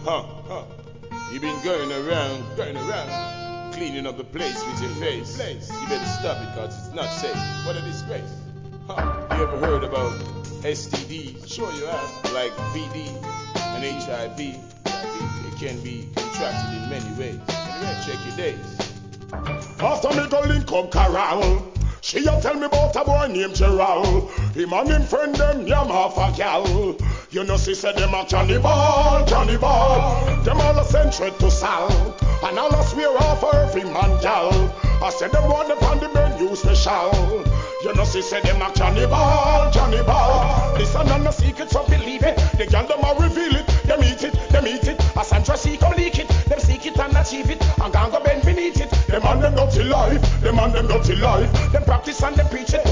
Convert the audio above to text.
Huh, huh. You been going around, cleaning up the place with your face. You better stop it, cause it's not safe. What a disgrace. Huh. You ever heard about STDs? Sure you have. Like VD and HIV. It can be contracted in many ways. Anyway, check your days. After me go link up Carol, she a tell me about a boy named Gerald. Him and him friend them yam half a gal. You know she said them a cannibal. Them all a send threat to salt, and all a swear off for every man gal. I said them want upon the menu special. You know she said them a cannibal.